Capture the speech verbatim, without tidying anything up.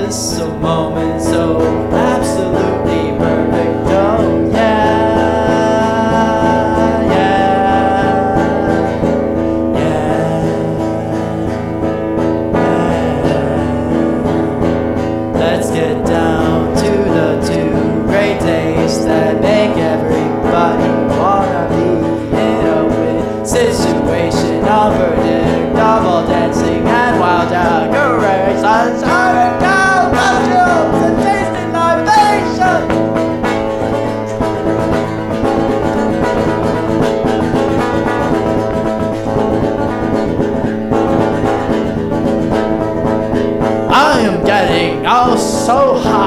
this a moment so absolutely perfect. Oh yeah, yeah, yeah, yeah. Let's get down to the two great days that make everybody wanna be in a win situation. Unpredictable dancing and wild decorations, turning down costumes and tasting libation. I am getting oh so high.